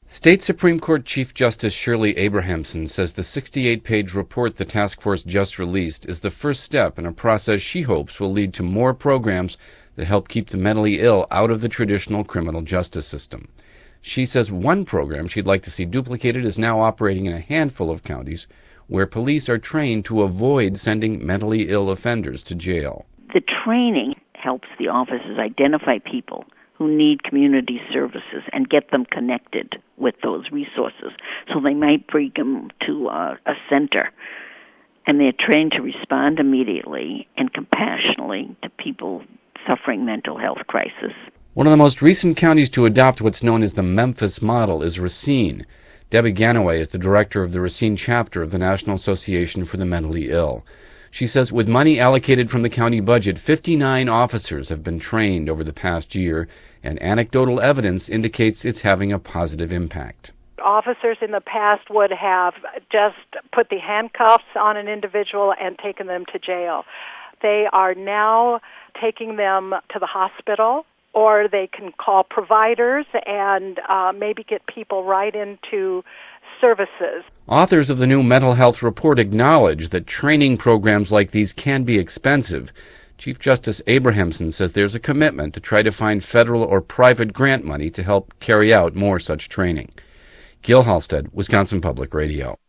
State Supreme Court Chief Justice Shirley Abrahamson says the 68-page report the task force just released is the first step in a process she hopes will lead to more programs that help keep the mentally ill out of the traditional criminal justice system. She says one program she'd like to see duplicated is now operating in a handful of counties where police are trained to avoid sending mentally ill offenders to jail. The training helps the officers identify people who need community services and get them connected with those resources. So they might bring them to a center, and they're trained to respond immediately and compassionately to people suffering mental health crisis. One of the most recent counties to adopt what's known as the Memphis model is Racine. Debbie Ganaway is the director of the Racine chapter of the National Association for the Mentally Ill. She says with money allocated from the county budget, 59 officers have been trained over the past year, and anecdotal evidence indicates it's having a positive impact. Officers in the past would have just put the handcuffs on an individual and taken them to jail. They are now taking them to the hospital, or they can call providers and maybe get people right into services. Authors of the new mental health report acknowledge that training programs like these can be expensive. Chief Justice Abrahamson says there's a commitment to try to find federal or private grant money to help carry out more such training. Gil Halstead, Wisconsin Public Radio.